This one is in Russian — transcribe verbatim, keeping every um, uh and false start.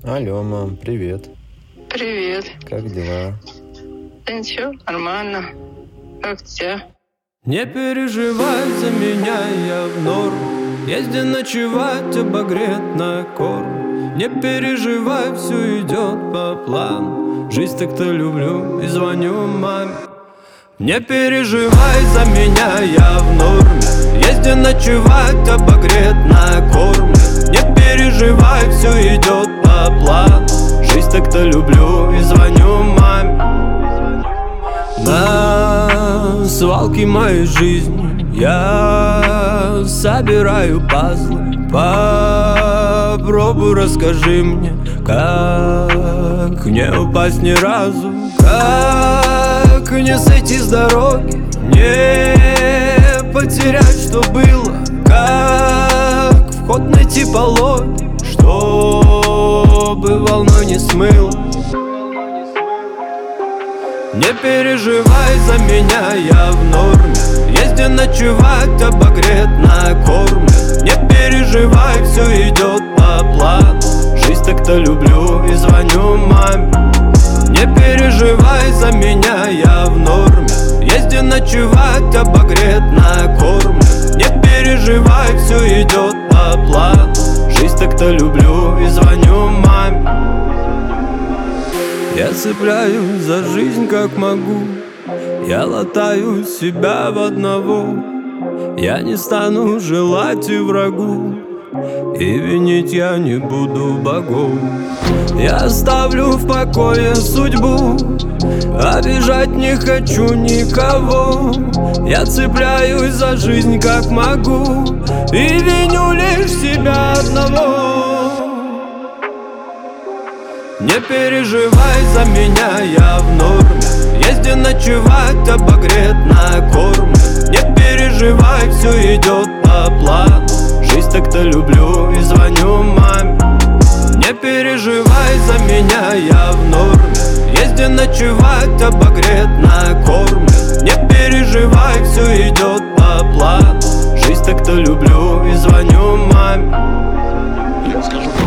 Алло, мам, привет. Привет. Как дела? Да ничего, нормально. Как у тебя? Не переживай за меня, я в норм. Езди ночевать, обогрет на корм. Не переживай, все идет по плану. Жизнь так-то люблю и звоню маме. Не переживай за меня, я в норме. Езди ночевать, обогрет на корм. Не переживай, все идет по плану. Жизнь так-то люблю и звоню маме. На свалке моей жизни я собираю пазлы. Попробуй, расскажи мне, как не упасть ни разу, как не сойти с дороги, не потерять, что было, как вход найти пологи, чтобы волной не смыло. Не переживай за меня, я в норме. Езди ночевать, обогрет на корме. Не переживай, все идет по плану. Жизнь так-то люблю и звоню маме. Не переживай за меня, я в норме. Езди ночевать, обогрет на корме. Не переживай, все идет по плану. Жизнь так-то люблю и звоню маме. Я цепляюсь за жизнь как могу. Я латаю себя в одного. Я не стану желать и врагу, и винить я не буду богов. Я оставлю в покое судьбу, обижать не хочу никого. Я цепляюсь за жизнь как могу, и виню лишь себя одного. Не переживай за меня, я в норме. Езди ночевать, обогрет на корме. Не переживай, все идет по плану. Жизнь так-то люблю и звоню маме. Не переживай за меня, я в норме. Езди ночевать, обогрет на корме. Не переживай, все идет по плану. Жизнь так-то люблю и звоню маме. Я скажу.